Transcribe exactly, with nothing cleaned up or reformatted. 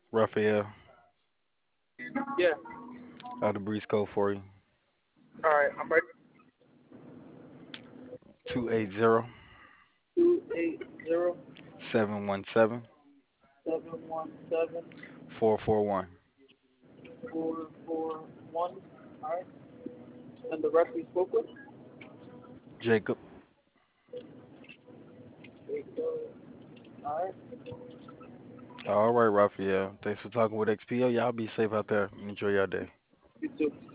Raphael, Yeah. I have the breeze code for you. All right. I'm ready. Two eight zero Two eight zero seven one seven seven one seven four four one. four four one. All right. And the rest we spoke with. Jacob. There you go. All right. All right, Raphael. Thanks for talking with X P O. Y'all be safe out there. Enjoy your day. You too.